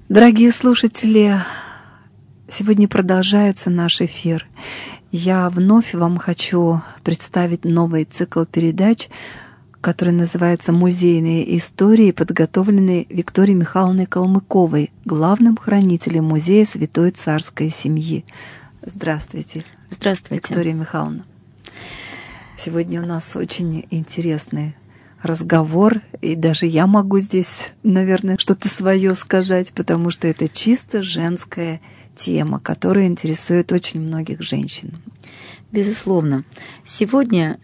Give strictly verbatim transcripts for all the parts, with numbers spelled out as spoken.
Дорогие слушатели, сегодня продолжается наш эфир. Я вновь вам хочу представить новый цикл передач, который называется «Музейные истории», подготовленные Викторией Михайловной Калмыковой, главным хранителем музея Святой Царской семьи. Здравствуйте. Здравствуйте, Виктория Михайловна. Сегодня у нас очень интересный разговор, и даже я могу здесь, наверное, что-то свое сказать, потому что это чисто женская тема, которая интересует очень многих женщин. Безусловно. Сегодня,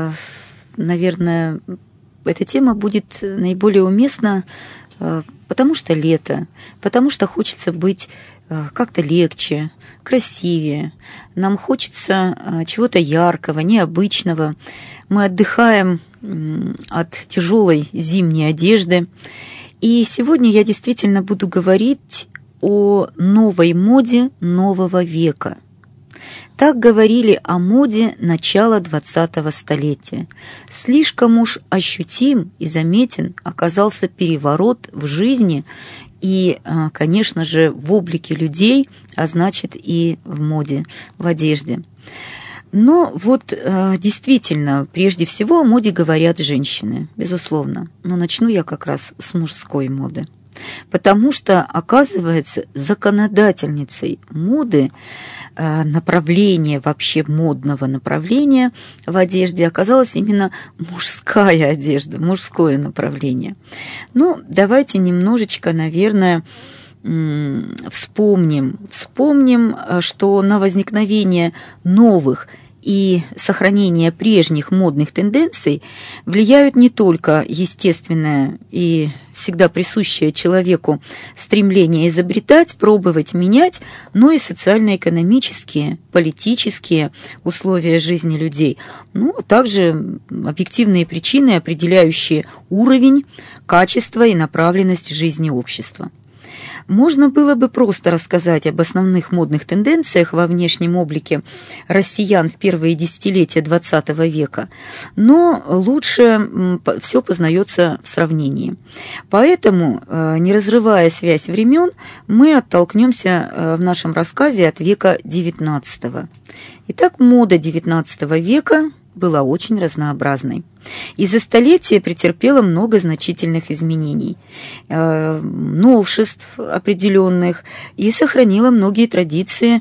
наверное, эта тема будет наиболее уместна, потому что лето, потому что хочется быть как-то легче, красивее. Нам хочется чего-то яркого, необычного. Мы отдыхаем от тяжелой зимней одежды. И сегодня я действительно буду говорить о новой моде нового века. Так говорили о моде начала двадцатого столетия. Слишком уж ощутим и заметен оказался переворот в жизни и, конечно же, в облике людей, а значит и в моде, в одежде. Но вот действительно, прежде всего о моде говорят женщины, безусловно. Но начну я как раз с мужской моды. Потому что, оказывается, законодательницей моды, направления, вообще модного направления в одежде оказалась именно мужская одежда, мужское направление. Ну, давайте немножечко, наверное, вспомним, вспомним, что на возникновение новых и сохранение прежних модных тенденций влияют не только естественное и всегда присущее человеку стремление изобретать, пробовать, менять, но и социально-экономические, политические условия жизни людей, ну, а также объективные причины, определяющие уровень, качество и направленность жизни общества. Можно было бы просто рассказать об основных модных тенденциях во внешнем облике россиян в первые десятилетия двадцатого века, но лучше все познается в сравнении. Поэтому, не разрывая связь времен, мы оттолкнемся в нашем рассказе от века девятнадцатого. Итак, мода девятнадцатого века была очень разнообразной. И за столетие претерпела много значительных изменений, э, новшеств определенных, и сохранила многие традиции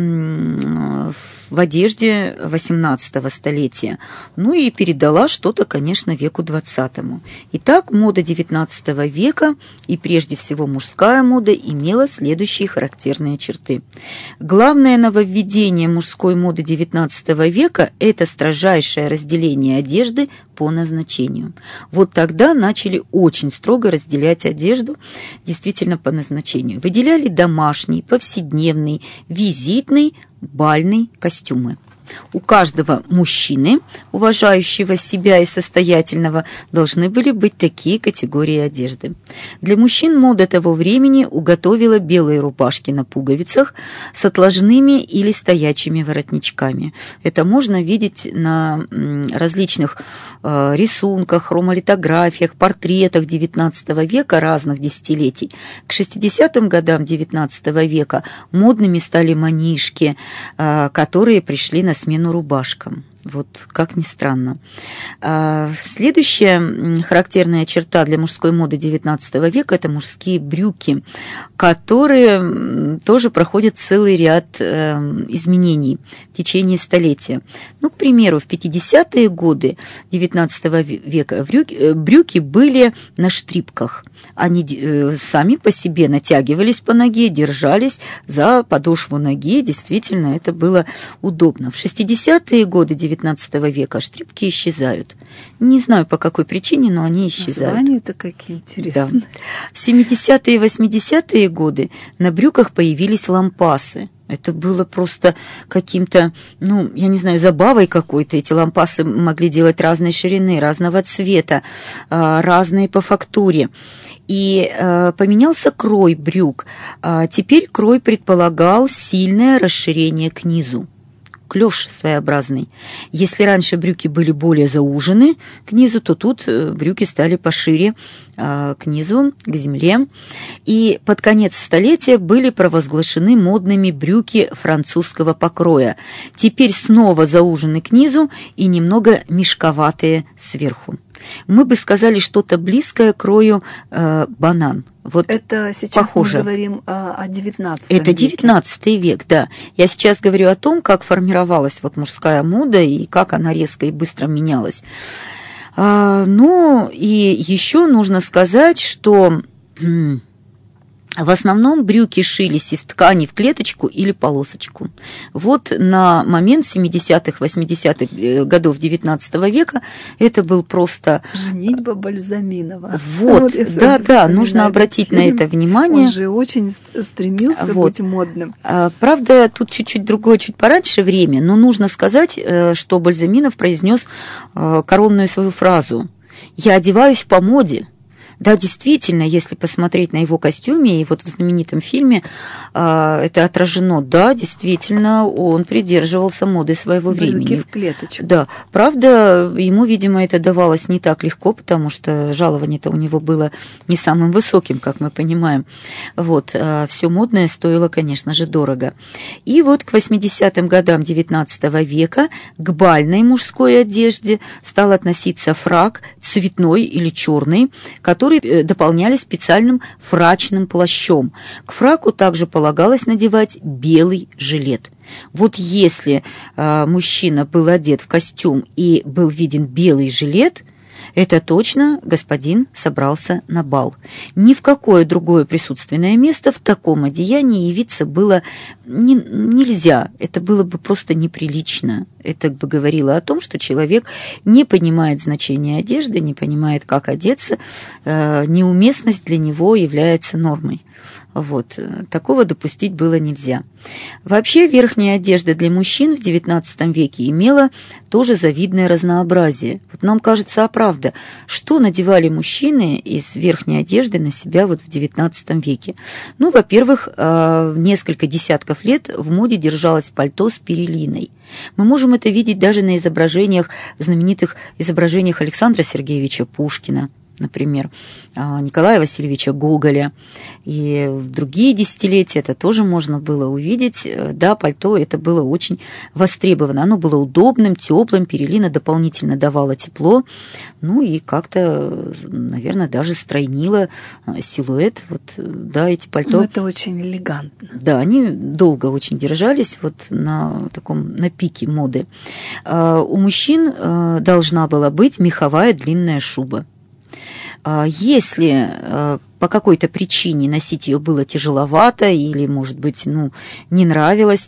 э, в одежде восемнадцатого столетия. Ну и передала что-то, конечно, веку двадцатому. Итак, мода девятнадцатого века, и прежде всего мужская мода, имела следующие характерные черты. Главное нововведение мужской моды девятнадцатого века – это строжайшее разделение одежды по назначению. Вот тогда начали очень строго разделять одежду действительно по назначению. Выделяли домашний, повседневный, визитный, бальный костюмы. У каждого мужчины, уважающего себя и состоятельного, должны были быть такие категории одежды. Для мужчин мода того времени уготовила белые рубашки на пуговицах с отложными или стоячими воротничками. Это можно видеть на различных э, рисунках, хромолитографиях, портретах девятнадцатого века разных десятилетий. К шестидесятым годам девятнадцатого века модными стали манишки, э, которые пришли на смену рубашкам. Вот как ни странно. Следующая характерная черта для мужской моды девятнадцатого века – это мужские брюки, которые тоже проходят целый ряд изменений в течение столетия. Ну, к примеру, в пятидесятые годы девятнадцатого века брюки были на штрипках. Они сами по себе натягивались по ноге, держались за подошву ноги. Действительно, это было удобно. В шестидесятые годы девятнадцатого века штрипки исчезают. Не знаю, по какой причине, но они исчезают. Названия-то какие интересные. Да. В семидесятые и восьмидесятые годы на брюках появились лампасы. Это было просто каким-то, ну, я не знаю, забавой какой-то. Эти лампасы могли делать разной ширины, разного цвета, разные по фактуре. И э, поменялся крой брюк. А теперь крой предполагал сильное расширение к низу. клёш своеобразный. Если раньше брюки были более заужены к низу, то тут брюки стали пошире к низу, к земле. И под конец столетия были провозглашены модными брюки французского покроя. Теперь снова заужены к низу и немного мешковатые сверху. Мы бы сказали что-то близкое к крою э, банан. Вот это сейчас похоже. Мы говорим о, о девятнадцатом Это девятнадцатый век, да. Я сейчас говорю о том, как формировалась вот мужская мода и как она резко и быстро менялась. А, ну и еще нужно сказать, что в основном брюки шились из ткани в клеточку или полосочку. Вот на момент семидесятых, восьмидесятых годов девятнадцатого века это был просто... Женитьба Бальзаминова. Вот, вот да, да, нужно обратить фильм. на это внимание. Он же очень стремился вот. быть модным. Правда, тут чуть-чуть другое, чуть пораньше время, но нужно сказать, что Бальзаминов произнес коронную свою фразу «Я одеваюсь по моде». Да, действительно, если посмотреть на его костюме, и вот в знаменитом фильме э, это отражено, да, действительно, он придерживался моды своего Брюки времени. в клеточку. Да, правда, ему, видимо, это давалось не так легко, потому что жалование-то у него было не самым высоким, как мы понимаем. Вот, э, все модное стоило, конечно же, дорого. И вот к восьмидесятым годам девятнадцатого века к бальной мужской одежде стал относиться фрак цветной или черный, который дополняли специальным фрачным плащом. К фраку также полагалось надевать белый жилет. Вот если э, мужчина был одет в костюм и был виден белый жилет, это точно господин собрался на бал. Ни в какое другое присутственное место в таком одеянии явиться было не, нельзя. Это было бы просто неприлично. Это бы говорило о том, что человек не понимает значения одежды, не понимает, как одеться. Э, неуместность для него является нормой. Вот. Такого допустить было нельзя. Вообще верхняя одежда для мужчин в девятнадцатом веке имела тоже завидное разнообразие. Вот нам кажется, а правда, что надевали мужчины из верхней одежды на себя вот в девятнадцатом веке? Ну, во-первых, несколько десятков лет в моде держалось пальто с перелиной. Мы можем это видеть даже на изображениях, знаменитых изображениях Александра Сергеевича Пушкина, например, Николая Васильевича Гоголя. И в другие десятилетия это тоже можно было увидеть. Да, пальто это было очень востребовано. Оно было удобным, теплым, перелина дополнительно давала тепло. Ну и как-то, наверное, даже стройнило силуэт. Вот, да, эти пальто. Ну, это очень элегантно. Да, они долго очень держались вот на таком, на пике моды. У мужчин должна была быть меховая длинная шуба. Если по какой-то причине носить ее было тяжеловато или, может быть, ну, не нравилось,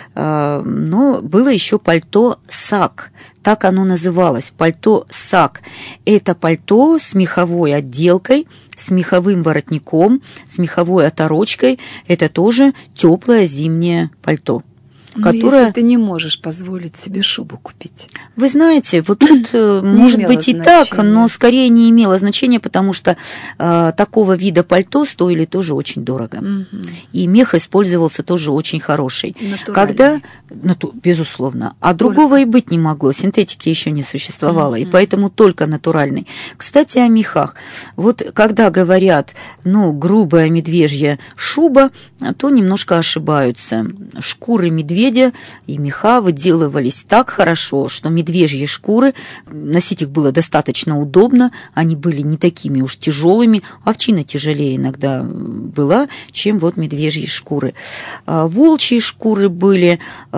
но было еще пальто сак, так оно называлось, пальто сак. Это пальто с меховой отделкой, с меховым воротником, с меховой оторочкой. Это тоже теплое зимнее пальто. Но которая... если ты не можешь позволить себе шубу купить. Вы знаете, вот тут может быть и так, но скорее не имело значения, потому что э, такого вида пальто стоили тоже очень дорого. Угу. И мех использовался тоже очень хороший. Когда, нату, безусловно, а другого и быть не могло, синтетики еще не существовало, угу. и поэтому только натуральный. Кстати, о мехах. Вот когда говорят, ну, грубая медвежья шуба, то немножко ошибаются. Шкуры медведя и меха выделывались так хорошо, что медвежьи шкуры, носить их было достаточно удобно, они были не такими уж тяжелыми, овчина тяжелее иногда была, чем вот медвежьи шкуры. Волчьи шкуры были,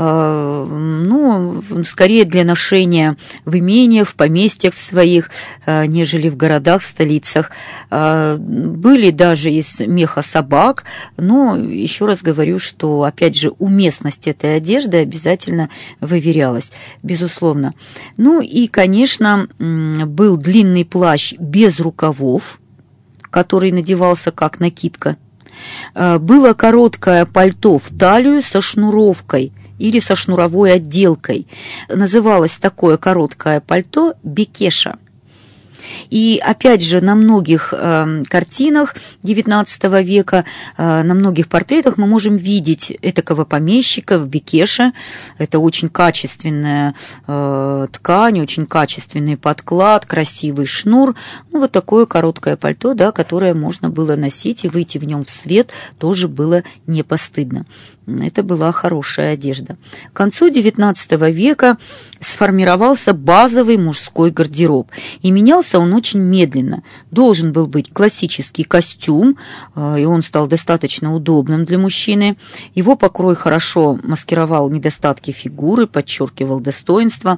ну, скорее для ношения в имениях, в поместьях в своих, нежели в городах, в столицах. Были даже из меха собак, но еще раз говорю, что, опять же, уместность этой одежды обязательно выверялась, безусловно. Ну и, конечно, был длинный плащ без рукавов, который надевался как накидка. Было короткое пальто в талию со шнуровкой или со шнуровой отделкой. Называлось такое короткое пальто бекеша. И опять же, на многих э, картинах девятнадцатого века, э, на многих портретах мы можем видеть этакого помещика в бекеше. Это очень качественная э, ткань, очень качественный подклад, красивый шнур. Ну, вот такое короткое пальто, да, которое можно было носить, и выйти в нем в свет тоже было не постыдно. Это была хорошая одежда. К концу девятнадцатого века сформировался базовый мужской гардероб. И менялся он очень медленно. Должен был быть классический костюм, и он стал достаточно удобным для мужчины. Его покрой хорошо маскировал недостатки фигуры, подчеркивал достоинство.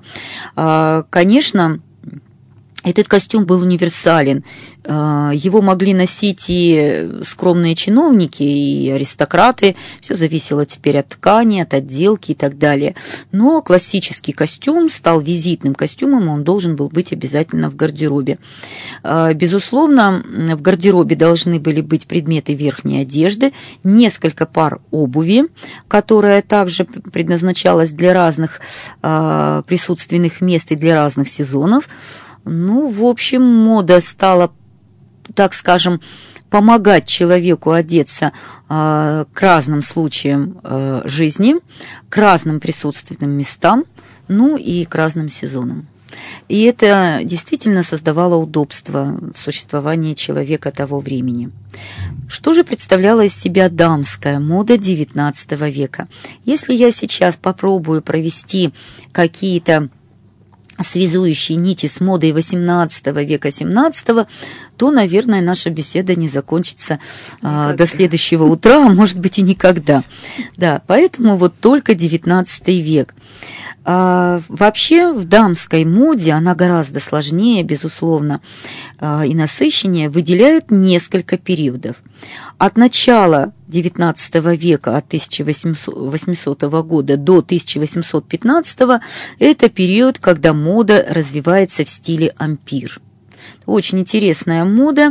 Конечно, этот костюм был универсален. Его могли носить и скромные чиновники, и аристократы. Все зависело теперь от ткани, от отделки и так далее. Но классический костюм стал визитным костюмом, он должен был быть обязательно в гардеробе. Безусловно, в гардеробе должны были быть предметы верхней одежды, несколько пар обуви, которая также предназначалась для разных присутственных мест и для разных сезонов. Ну, в общем, мода стала, так скажем, помогать человеку одеться э, к разным случаям э, жизни, к разным присутственным местам, ну и к разным сезонам. И это действительно создавало удобство в существовании человека того времени. Что же представляла из себя дамская мода девятнадцатого века? Если я сейчас попробую провести какие-то связующие нити с модой восемнадцатого века, семнадцатого, то, наверное, наша беседа не закончится а, до следующего утра, а может быть и никогда. Да, поэтому вот только девятнадцатый век. А, вообще в дамской моде, она гораздо сложнее, безусловно, а, и насыщеннее, выделяют несколько периодов. От начала девятнадцатого века, от тысяча восьмисотого года до тысяча восемьсот пятнадцатого, это период, когда мода развивается в стиле ампир. Очень интересная мода.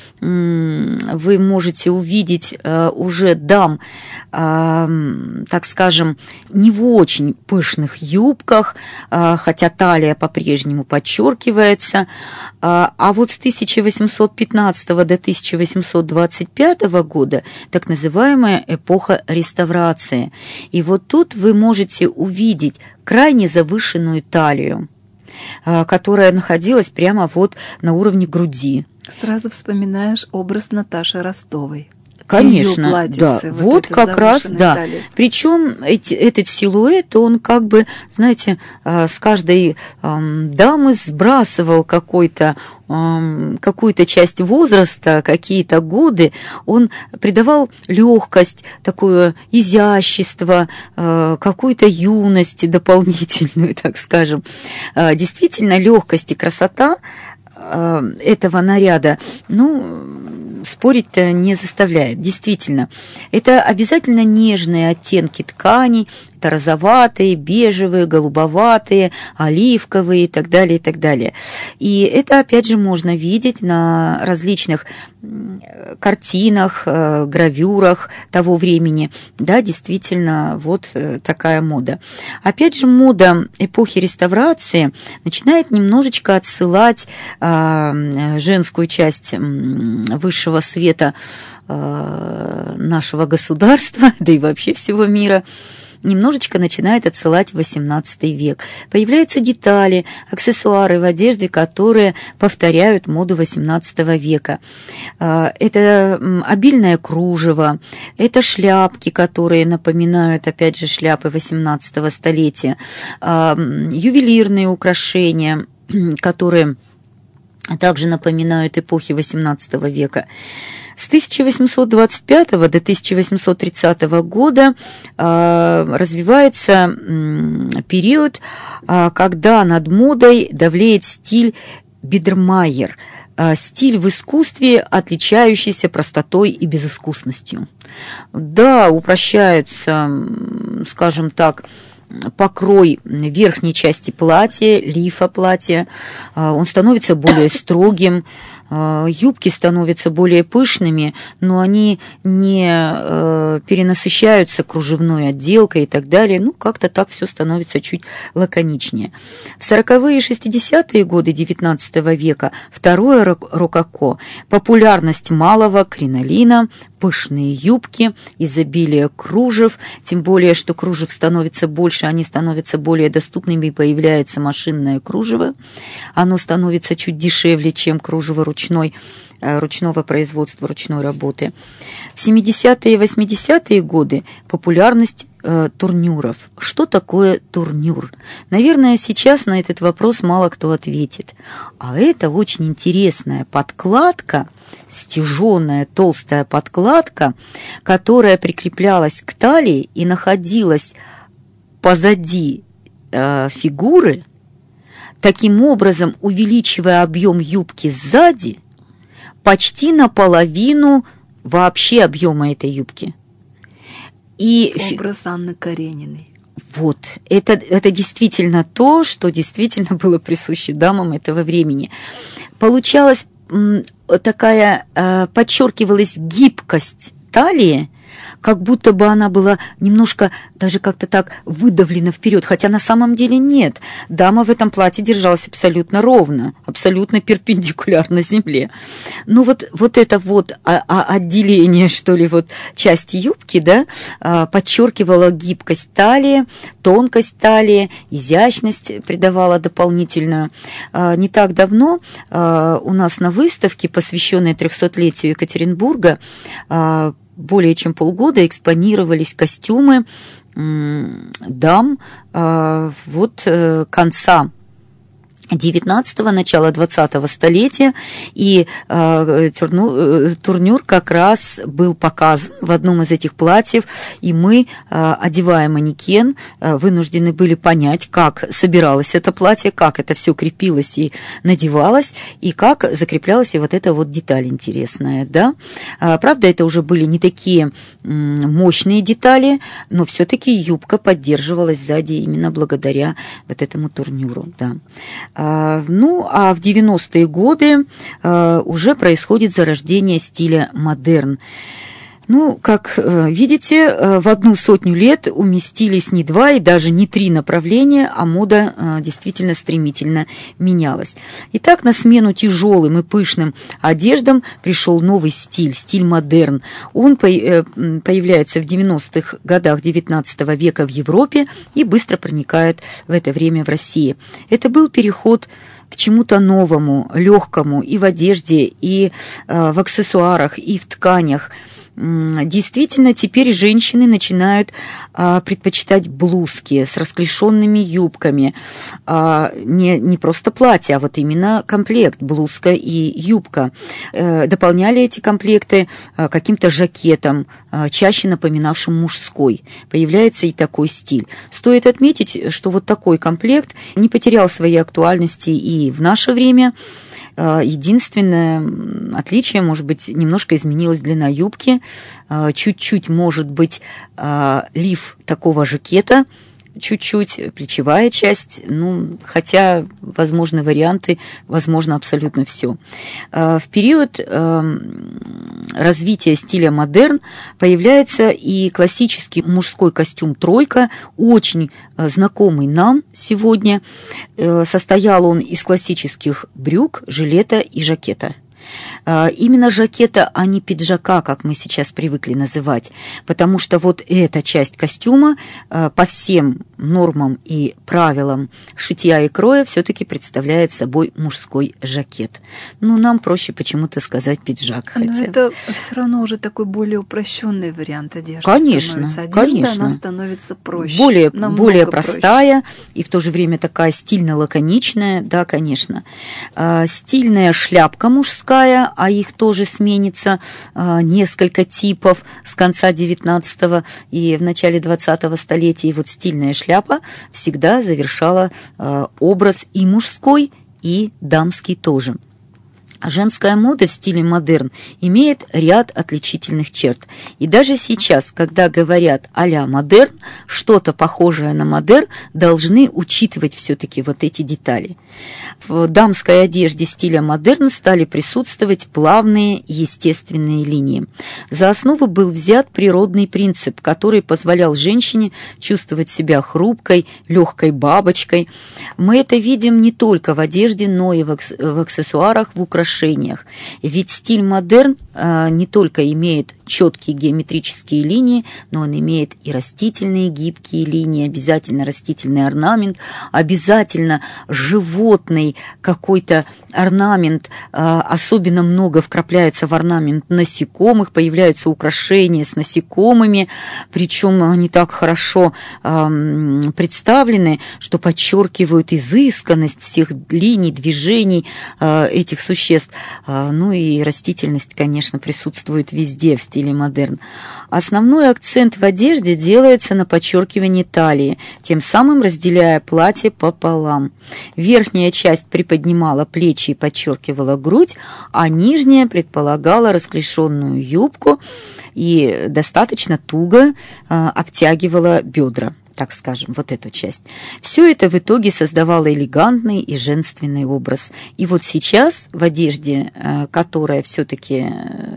Вы можете увидеть э, уже дам, э, так скажем, не в очень пышных юбках, э, хотя талия по-прежнему подчеркивается. Э, а вот с тысяча восемьсот пятнадцатого до тысяча восемьсот двадцать пятого года так называемая эпоха реставрации. И вот тут вы можете увидеть крайне завышенную талию, э, которая находилась прямо вот на уровне груди. Сразу вспоминаешь образ Наташи Ростовой. Конечно, платьице, да. вот, Вот как раз, да. Талии. Причем эти, этот силуэт, он как бы, знаете, с каждой эм, дамы сбрасывал какой-то, эм, какую-то часть возраста, какие-то годы. Он придавал легкость, такое изящество, э, какую-то юность дополнительную, так скажем. Э, действительно, легкость и красота этого наряда, ну, спорить-то не заставляет, действительно. Это обязательно нежные оттенки тканей, это розоватые, бежевые, голубоватые, оливковые и так далее, и так далее. И это, опять же, можно видеть на различных картинах, гравюрах того времени. Да, действительно, вот такая мода. Опять же, мода эпохи реставрации начинает немножечко отсылать женскую часть высшего света нашего государства, да и вообще всего мира, немножечко начинает отсылать в восемнадцатый век. Появляются детали, аксессуары в одежде, которые повторяют моду восемнадцатого века. Это обильное кружево, это шляпки, которые напоминают, опять же, шляпы восемнадцатого столетия, ювелирные украшения, которые также напоминают эпохи восемнадцатого века. С тысяча восемьсот двадцать пятого до тысяча восемьсот тридцатого года э, развивается э, период, э, когда над модой давлеет стиль Бидермайер, э, стиль в искусстве, отличающийся простотой и безыскусностью. Да, упрощаются, скажем так, покрой верхней части платья, лифа платья, он становится более строгим, юбки становятся более пышными, но они не перенасыщаются кружевной отделкой и так далее. Ну, как-то так все становится чуть лаконичнее. В сороковые и шестидесятые годы девятнадцатого века второе рококо, популярность малого кринолина, пышные юбки, изобилие кружев, тем более, что кружев становится больше, они становятся более доступными, и появляется машинное кружево. Оно становится чуть дешевле, чем кружево ручной, ручного производства, ручной работы. В семидесятые и восьмидесятые годы популярность э, турнюров. Что такое турнюр? Наверное, сейчас на этот вопрос мало кто ответит. А это очень интересная подкладка, стяжённая толстая подкладка, которая прикреплялась к талии и находилась позади э, фигуры, таким образом увеличивая объем юбки сзади почти наполовину вообще объема этой юбки. И образ Анны Карениной. Вот, это, это действительно то, что действительно было присуще дамам этого времени. Получалась м, такая, э, подчеркивалась гибкость талии, как будто бы она была немножко даже как-то так выдавлена вперед, хотя на самом деле нет. Дама в этом платье держалась абсолютно ровно, абсолютно перпендикулярно земле. Ну вот, вот это вот а, а отделение, что ли, вот части юбки, да, а, подчеркивало гибкость талии, тонкость талии, изящность придавала дополнительную. А, не так давно а, у нас на выставке, посвященной трехсотлетию Екатеринбурга, а, более чем полгода экспонировались костюмы дам вот конца девятнадцатого, начала двадцатого столетия, и э, турну, турнюр как раз был показан в одном из этих платьев, и мы, э, одевая манекен, э, вынуждены были понять, как собиралось это платье, как это все крепилось и надевалось, и как закреплялась и вот эта вот деталь интересная, да. А, правда, это уже были не такие м, мощные детали, но все-таки юбка поддерживалась сзади именно благодаря вот этому турнюру, да. Ну, а в девяностые годы уже происходит зарождение стиля модерн. Ну, как видите, в одну сотню лет уместились не два и даже не три направления, а мода действительно стремительно менялась. Итак, на смену тяжелым и пышным одеждам пришел новый стиль, стиль модерн. Он появляется в девяностых годах девятнадцатого века в Европе и быстро проникает в это время в России. Это был переход к чему-то новому, легкому и в одежде, и в аксессуарах, и в тканях. Действительно, теперь женщины начинают а, предпочитать блузки с расклешенными юбками. А, не, не просто платье, а вот именно комплект, блузка и юбка. А, дополняли эти комплекты а, каким-то жакетом, а, чаще напоминавшим мужской. Появляется и такой стиль. Стоит отметить, что вот такой комплект не потерял своей актуальности и в наше время. Единственное отличие, может быть, немножко изменилась длина юбки, чуть-чуть, может быть, лиф такого жакета, чуть-чуть, плечевая часть, ну, хотя возможны варианты, возможно абсолютно все. В период развития стиля модерн появляется и классический мужской костюм «тройка», очень знакомый нам сегодня. Состоял он из классических брюк, жилета и жакета. Именно жакета, а не пиджака, как мы сейчас привыкли называть, потому что вот эта часть костюма по всем нормам и правилам шитья и кроя все-таки представляет собой мужской жакет. Но нам проще почему-то сказать пиджак. Но хотя... это все равно уже такой более упрощенный вариант одежды. Конечно, становится. Одежда, конечно. Она становится проще. Более, более проще. простая и в то же время такая стильно-лаконичная, да, конечно. Стильная шляпка мужская, а их тоже сменится а, несколько типов с конца девятнадцатого и в начале двадцатого столетия. И вот стильная шляпа всегда завершала а, образ и мужской, и дамский тоже. Женская мода в стиле модерн имеет ряд отличительных черт. И даже сейчас, когда говорят а-ля модерн, что-то похожее на модерн, должны учитывать все-таки вот эти детали. В дамской одежде стиля модерн стали присутствовать плавные естественные линии. За основу был взят природный принцип, который позволял женщине чувствовать себя хрупкой, легкой бабочкой. Мы это видим не только в одежде, но и в аксессуарах, в украшениях. Ведь стиль модерн э, не только имеет четкие геометрические линии, но он имеет и растительные гибкие линии, обязательно растительный орнамент, обязательно животный какой-то орнамент, э, особенно много вкрапляется в орнамент насекомых, появляются украшения с насекомыми, причем они так хорошо э, представлены, что подчеркивают изысканность всех линий, движений э, этих существ. Ну и растительность, конечно, присутствует везде в стиле модерн. Основной акцент в одежде делается на подчеркивании талии, тем самым разделяя платье пополам. Верхняя часть приподнимала плечи и подчеркивала грудь, а нижняя предполагала расклешенную юбку и достаточно туго э, обтягивала бедра, так скажем, вот эту часть. Все это в итоге создавало элегантный и женственный образ. И вот сейчас в одежде, которая все-таки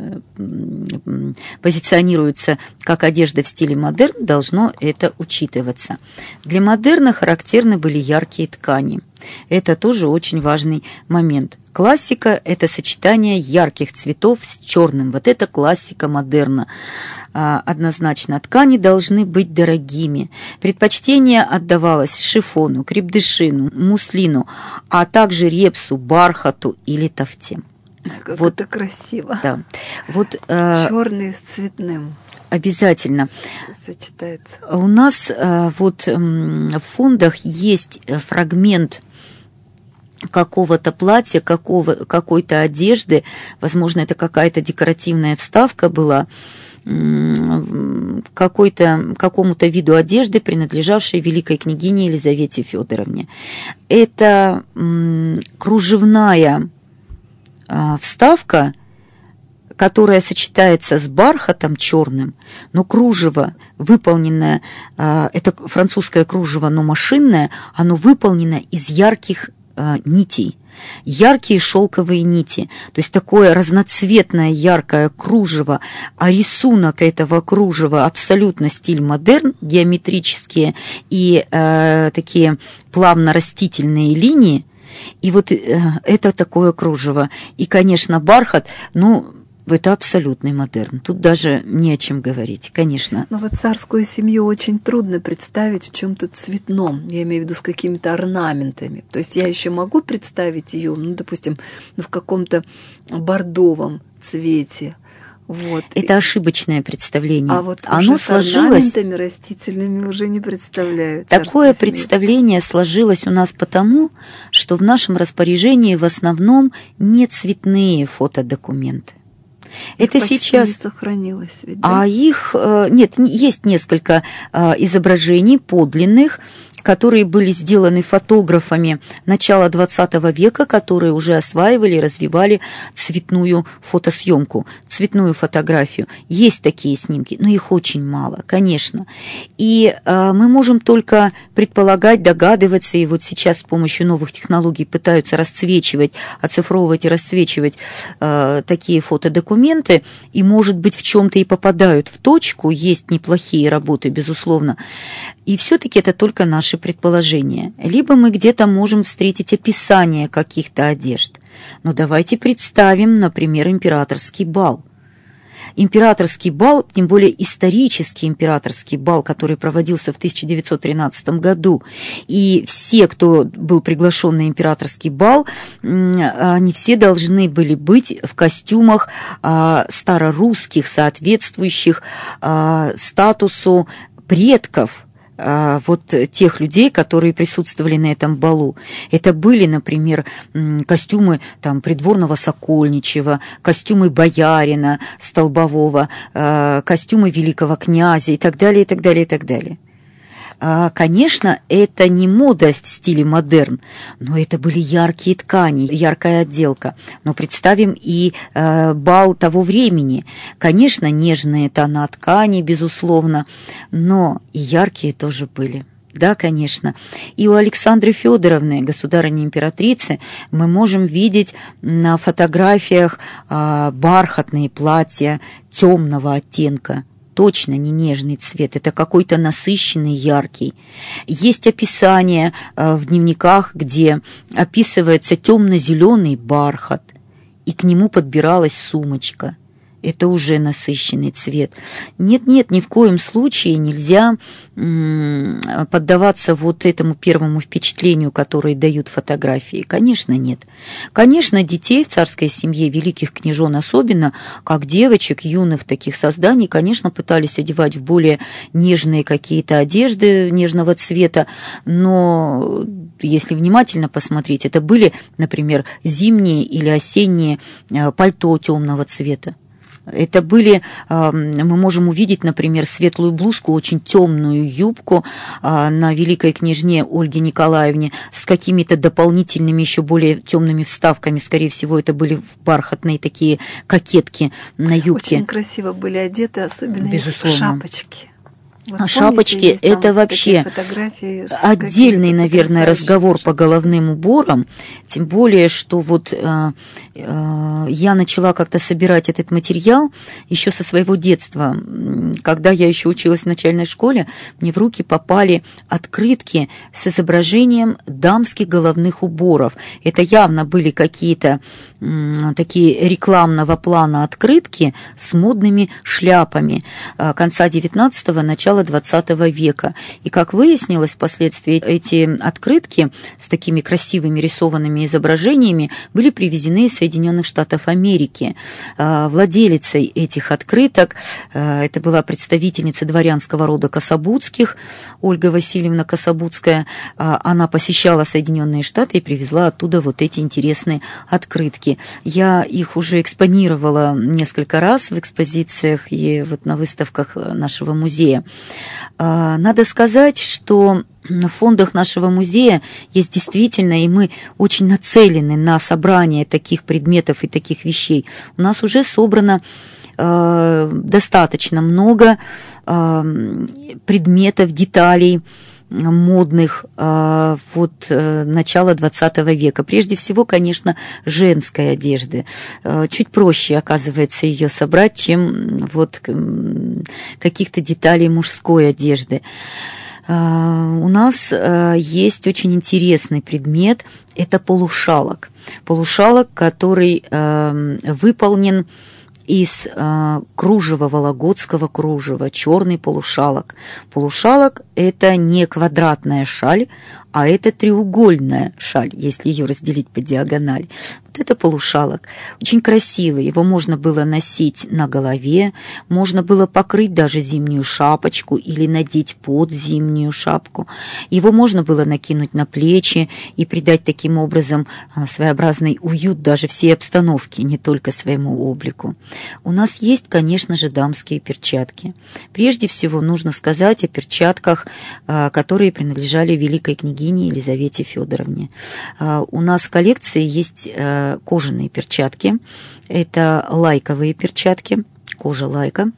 позиционируется как одежда в стиле модерн, должно это учитываться. Для модерна характерны были яркие ткани. Это тоже очень важный момент. Классика – это сочетание ярких цветов с черным. Вот это классика модерна. Однозначно, ткани должны быть дорогими. Предпочтение отдавалось шифону, крепдышину, муслину, а также репсу, бархату или тафте. Как вот, это красиво. Да. Вот, черный с цветным. Обязательно. Сочетается. У нас вот в фондах есть фрагмент какого-то платья, какого, какой-то одежды, возможно, это какая-то декоративная вставка была, какой-то, какому-то виду одежды, принадлежавшей великой княгине Елизавете Федоровне. Это кружевная вставка, которая сочетается с бархатом черным, но кружево выполненное, это французское кружево, но машинное, оно выполнено из ярких нитей. Яркие шелковые нити, то есть такое разноцветное яркое кружево, а рисунок этого кружева абсолютно стиль модерн, геометрические и э, такие плавно-растительные линии, и вот э, это такое кружево. И, конечно, бархат, ну, это абсолютный модерн. Тут даже не о чем говорить, конечно. Но вот царскую семью очень трудно представить в чем-то цветном. Я имею в виду с какими-то орнаментами. То есть я еще могу представить ее, ну, допустим, в каком-то бордовом цвете. Вот. Это ошибочное представление. А вот оно уже сложилось. С орнаментами растительными уже не представляю. Такое представление сложилось у нас потому, что в нашем распоряжении в основном не цветные фотодокументы. Их это почти сейчас не сохранилось ведь, да? А их нет, есть несколько изображений подлинных, которые были сделаны фотографами начала двадцатого века, которые уже осваивали и развивали цветную фотосъемку, цветную фотографию. Есть такие снимки, но их очень мало, конечно. И э, мы можем только предполагать, догадываться, и вот сейчас с помощью новых технологий пытаются расцвечивать, оцифровывать и расцвечивать э, такие фотодокументы, и, может быть, в чем-то и попадают в точку, есть неплохие работы, безусловно. И все-таки это только наши предположения. Либо мы где-то можем встретить описание каких-то одежд. Но давайте представим, например, императорский бал. Императорский бал, тем более исторический императорский бал, который проводился в тысяча девятьсот тринадцатом году. И все, кто был приглашен на императорский бал, они все должны были быть в костюмах старорусских, соответствующих статусу предков вот тех людей, которые присутствовали на этом балу. Это были, например, костюмы там, придворного Сокольничева, костюмы боярина Столбового, костюмы великого князя и так далее, и так далее, и так далее. Конечно, это не мода в стиле модерн, но это были яркие ткани, яркая отделка. Но представим и бал того времени. Конечно, нежные тона ткани, безусловно, но и яркие тоже были. Да, конечно. И у Александры Федоровны, государыни-императрицы, мы можем видеть на фотографиях а, бархатные платья темного оттенка. Точно не нежный цвет, это какой-то насыщенный, яркий. Есть описание а, в дневниках, где описывается темно-зеленый бархат, и к нему подбиралась сумочка. Это уже насыщенный цвет. Нет-нет, ни в коем случае нельзя м- поддаваться вот этому первому впечатлению, которое дают фотографии. Конечно, нет. Конечно, детей в царской семье, великих княжон особенно, как девочек, юных таких созданий, конечно, пытались одевать в более нежные какие-то одежды нежного цвета, но если внимательно посмотреть, это были, например, зимние или осенние пальто темного цвета. Это были, мы можем увидеть, например, светлую блузку, очень темную юбку на великой княжне Ольге Николаевне с какими-то дополнительными, еще более темными вставками. Скорее всего, это были бархатные такие кокетки на юбке. Очень красиво были одеты, особенно Безусловно. Шапочки. Вот шапочки – это вообще отдельный, наверное, разговор шапочки. По головным уборам, тем более, что вот э, э, я начала как-то собирать этот материал еще со своего детства. Когда я еще училась в начальной школе, мне в руки попали открытки с изображением дамских головных уборов. Это явно были какие-то э, такие рекламного плана открытки с модными шляпами э, конца девятнадцатого, начала двадцатого века. И, как выяснилось впоследствии, эти открытки с такими красивыми рисованными изображениями были привезены из Соединенных Штатов Америки. Владелицей этих открыток, это была представительница дворянского рода Кособудских, Ольга Васильевна Кособудская, она посещала Соединенные Штаты и привезла оттуда вот эти интересные открытки. Я их уже экспонировала несколько раз в экспозициях и вот на выставках нашего музея. Надо сказать, что в фондах нашего музея есть действительно, и мы очень нацелены на собрание таких предметов и таких вещей. У нас уже собрано э, достаточно много э, предметов, деталей модных э, вот э, начала двадцатого века. Прежде всего, конечно, женской одежды. Э, чуть проще, оказывается, ее собрать, чем вот э, каких-то деталей мужской одежды. Uh, у нас uh, есть очень интересный предмет, это полушалок. Полушалок, который uh, выполнен из uh, кружева, вологодского кружева, черный полушалок. Полушалок – это не квадратная шаль, а это треугольная шаль, если ее разделить по диагонали. Вот это полушалок. Очень красивый. Его можно было носить на голове, можно было покрыть даже зимнюю шапочку или надеть под зимнюю шапку. Его можно было накинуть на плечи и придать таким образом своеобразный уют даже всей обстановке, не только своему облику. У нас есть, конечно же, дамские перчатки. Прежде всего нужно сказать о перчатках, которые принадлежали великой княгине Елизавете Федоровне. У нас в коллекции есть кожаные перчатки. Это лайковые перчатки, кожа лайка.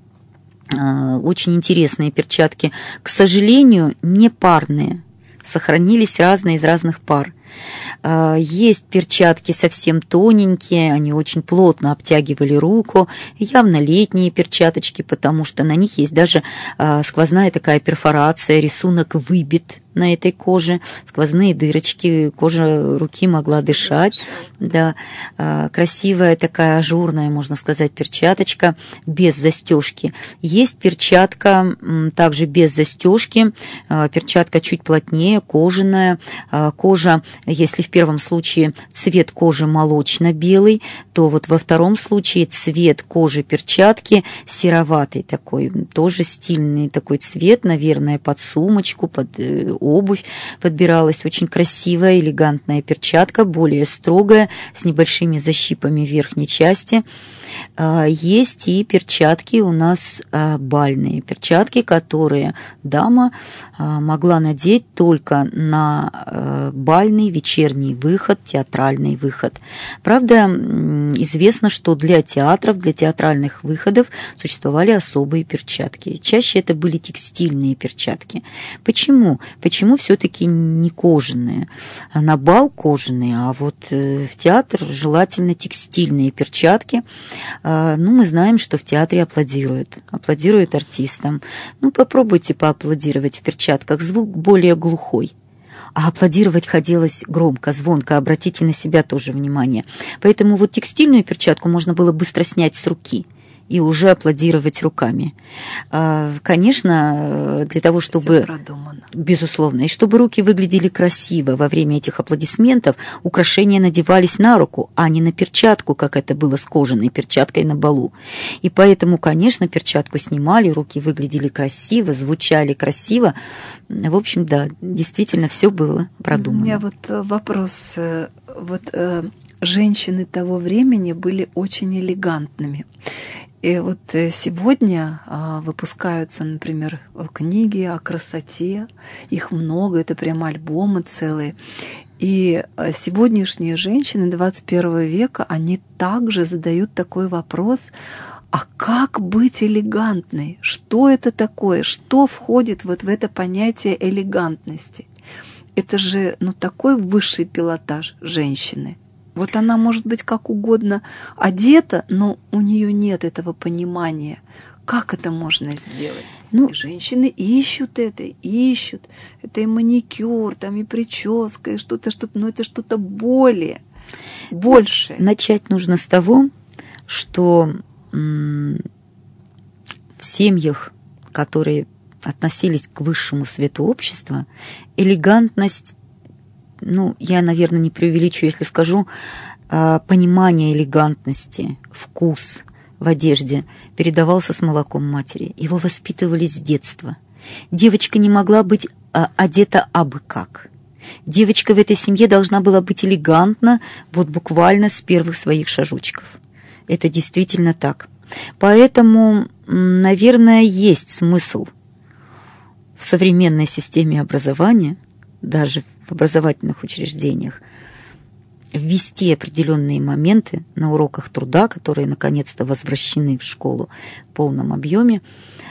Очень интересные перчатки. К сожалению, не парные. Сохранились разные из разных пар. Есть перчатки совсем тоненькие, они очень плотно обтягивали руку, явно летние перчаточки, потому что на них есть даже сквозная такая перфорация, рисунок выбит на этой коже, сквозные дырочки, кожа руки могла дышать. Да, красивая такая ажурная, можно сказать, перчаточка без застежки. Есть перчатка также без застежки, перчатка чуть плотнее, кожаная. Кожа, если в первом случае цвет кожи молочно-белый, то вот во втором случае цвет кожи перчатки сероватый такой, тоже стильный такой цвет, наверное, под сумочку, под обувь подбиралась очень красивая, элегантная перчатка, более строгая, с небольшими защипами в верхней части. Есть и перчатки у нас бальные, перчатки, которые дама могла надеть только на бальный вечерний выход, театральный выход. Правда, известно, что для театров, для театральных выходов существовали особые перчатки. Чаще это были текстильные перчатки. Почему? Почему все-таки не кожаные? На бал кожаные, а вот в театр желательно текстильные перчатки. Ну, мы знаем, что в театре аплодируют, аплодируют артистам. Ну, попробуйте поаплодировать в перчатках, звук более глухой. А аплодировать хотелось громко, звонко, обратите на себя тоже внимание. Поэтому вот текстильную перчатку можно было быстро снять с руки и уже аплодировать руками. Конечно, для того, чтобы... Безусловно. И чтобы руки выглядели красиво во время этих аплодисментов, украшения надевались на руку, а не на перчатку, как это было с кожаной перчаткой на балу. И поэтому, конечно, перчатку снимали, руки выглядели красиво, звучали красиво. В общем, да, действительно, все было продумано. У меня вот вопрос. Вот женщины того времени были очень элегантными. И вот сегодня выпускаются, например, книги о красоте, их много, это прям альбомы целые. И сегодняшние женщины двадцать первого века, они также задают такой вопрос: а как быть элегантной? Что это такое? Что входит вот в это понятие элегантности? Это же, ну, такой высший пилотаж женщины. Вот она может быть как угодно одета, но у нее нет этого понимания, как это можно сделать. Ну, и женщины ищут это, ищут. Это и маникюр, там и прическа, и что-то, что-то, но это что-то более, большее. Начать нужно с того, что м- в семьях, которые относились к высшему свету общества, элегантность, ну, я, наверное, не преувеличу, если скажу, понимание элегантности, вкус в одежде передавался с молоком матери. Его воспитывали с детства. Девочка не могла быть одета абы как. Девочка в этой семье должна была быть элегантна, вот буквально с первых своих шажочков. Это действительно так. Поэтому, наверное, есть смысл в современной системе образования, даже в образовательных учреждениях, ввести определенные моменты на уроках труда, которые наконец-то возвращены в школу в полном объеме,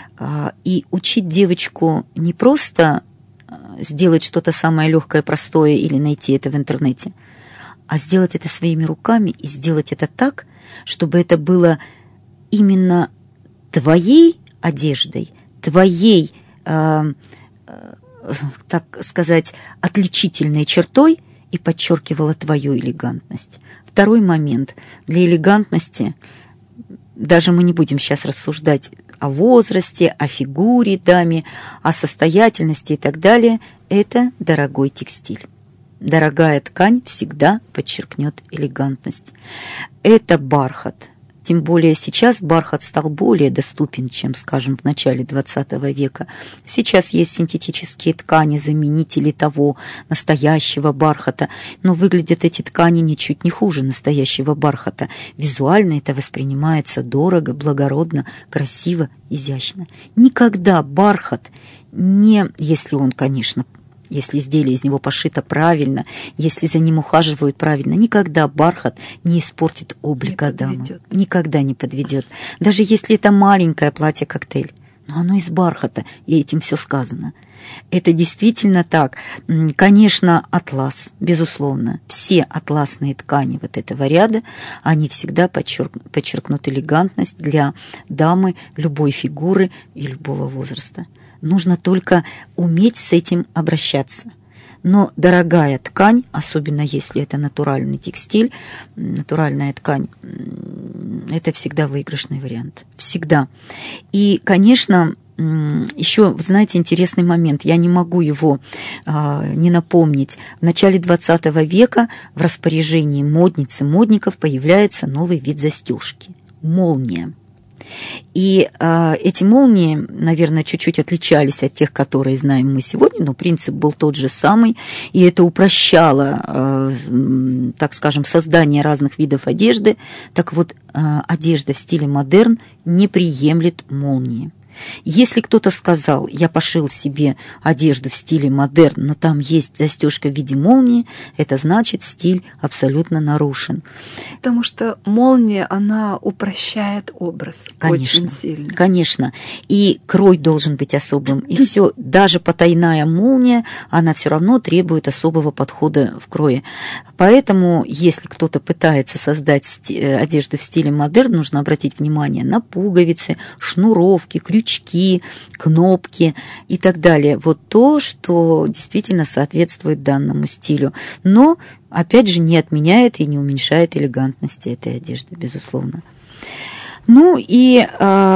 и учить девочку не просто сделать что-то самое легкое, простое или найти это в интернете, а сделать это своими руками и сделать это так, чтобы это было именно твоей одеждой, твоей, э, э, так сказать, отличительной чертой и подчеркивала твою элегантность. Второй момент. Для элегантности, даже мы не будем сейчас рассуждать о возрасте, о фигуре даме, о состоятельности и так далее, это дорогой текстиль. Дорогая ткань всегда подчеркнет элегантность. Это бархат. Тем более сейчас бархат стал более доступен, чем, скажем, в начале двадцатого века. Сейчас есть синтетические ткани, заменители того настоящего бархата, но выглядят эти ткани ничуть не хуже настоящего бархата. Визуально это воспринимается дорого, благородно, красиво, изящно. Никогда бархат не, если он, конечно, если изделие из него пошито правильно, если за ним ухаживают правильно, никогда бархат не испортит облика дамы. Никогда не подведет. Даже если это маленькое платье-коктейль, но оно из бархата, и этим все сказано. Это действительно так. Конечно, атлас, безусловно. Все атласные ткани вот этого ряда, они всегда подчеркнут, подчеркнут элегантность для дамы любой фигуры и любого возраста. Нужно только уметь с этим обращаться. Но дорогая ткань, особенно если это натуральный текстиль, натуральная ткань, это всегда выигрышный вариант. Всегда. И, конечно, еще, знаете, интересный момент. Я не могу его а, не напомнить. В начале двадцатого века в распоряжении модниц и модников появляется новый вид застежки – молния. И э, эти молнии, наверное, чуть-чуть отличались от тех, которые знаем мы сегодня, но принцип был тот же самый, и это упрощало, э, так скажем, создание разных видов одежды. Так вот, э, одежда в стиле модерн не приемлет молнии. Если кто-то сказал, я пошил себе одежду в стиле модерн, но там есть застежка в виде молнии, это значит, стиль абсолютно нарушен. Потому что молния, она упрощает образ. Конечно, очень сильно. Конечно. И крой должен быть особым. И все, даже потайная молния, она все равно требует особого подхода в крое. Поэтому, если кто-то пытается создать одежду в стиле модерн, нужно обратить внимание на пуговицы, шнуровки, крючки, кнопки и так далее. Вот то, что действительно соответствует данному стилю. Но, опять же, не отменяет и не уменьшает элегантности этой одежды, безусловно. Ну и,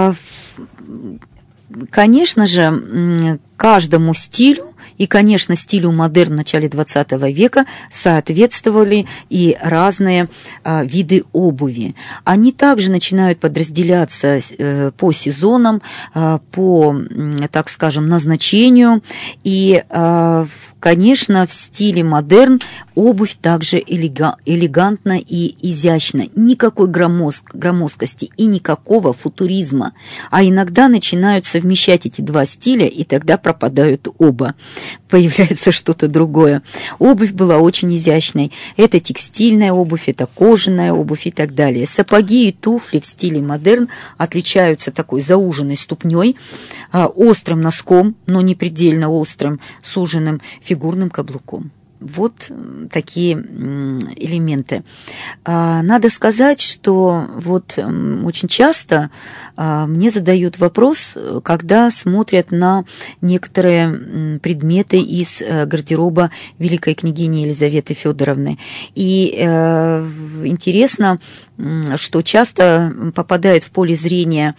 конечно же, каждому стилю, и, конечно, стилю модерн в начале двадцатого века соответствовали и разные а, виды обуви. Они также начинают подразделяться э, по сезонам, э, по, так скажем, назначению. И, э, конечно, в стиле модерн обувь также элега- элегантна и изящна. Никакой громоздк- громоздкости и никакого футуризма. А иногда начинают совмещать эти два стиля, и тогда пропадают оба. Появляется что-то другое. Обувь была очень изящной. Это текстильная обувь, это кожаная обувь и так далее. Сапоги и туфли в стиле модерн отличаются такой зауженной ступней, острым носком, но не предельно острым, суженным фигурным каблуком. Вот такие элементы. Надо сказать, что вот очень часто мне задают вопрос, когда смотрят на некоторые предметы из гардероба великой княгини Елизаветы Федоровны. И интересно, что часто попадает в поле зрения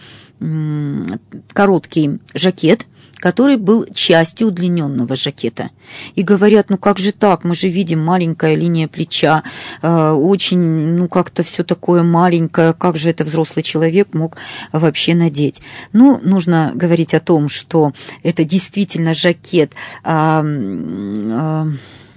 короткий жакет, который был частью удлиненного жакета. И говорят, ну как же так, мы же видим маленькая линия плеча, э, очень, ну как-то все такое маленькое, как же это взрослый человек мог вообще надеть? Ну, нужно говорить о том, что это действительно жакет, э, э,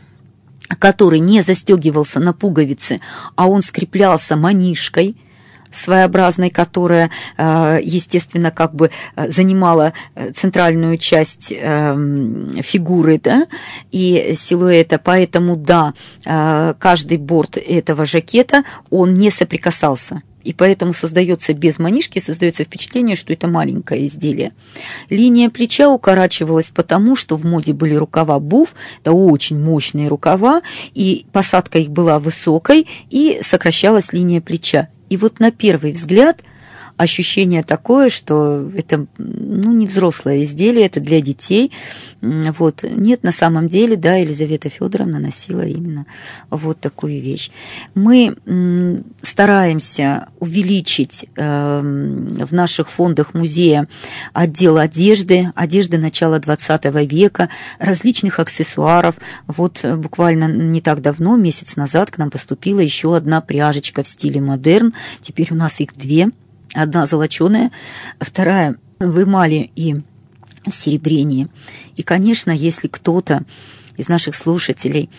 который не застегивался на пуговицы, а он скреплялся манишкой своеобразной, которая, естественно, как бы занимала центральную часть фигуры, да, и силуэта. Поэтому, да, каждый борт этого жакета, он не соприкасался. И поэтому создается без манишки, создается впечатление, что это маленькое изделие. Линия плеча укорачивалась потому, что в моде были рукава буф, это очень мощные рукава, и посадка их была высокой, и сокращалась линия плеча. И вот на первый взгляд ощущение такое, что это, ну, не взрослое изделие, это для детей. Вот. Нет, на самом деле, да, Елизавета Федоровна носила именно вот такую вещь. Мы стараемся увеличить в наших фондах музея отдел одежды, одежды начала двадцатого века, различных аксессуаров. Вот буквально не так давно, месяц назад, к нам поступила еще одна пряжечка в стиле модерн. Теперь у нас их две. Одна золоченая, вторая в эмали и в серебрении. И, конечно, если кто-то из наших слушателей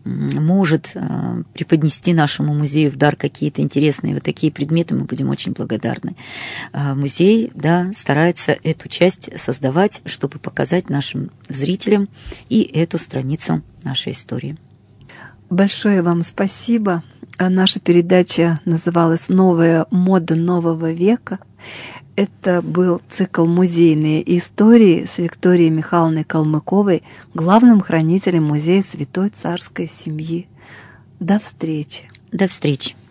может преподнести нашему музею в дар какие-то интересные вот такие предметы, мы будем очень благодарны. Музей, да, старается эту часть создавать, чтобы показать нашим зрителям и эту страницу нашей истории. Большое вам спасибо. Наша передача называлась «Новая мода нового века». Это был цикл «Музейные истории» с Викторией Михайловной Калмыковой, главным хранителем музея Святой Царской семьи. До встречи. До встречи.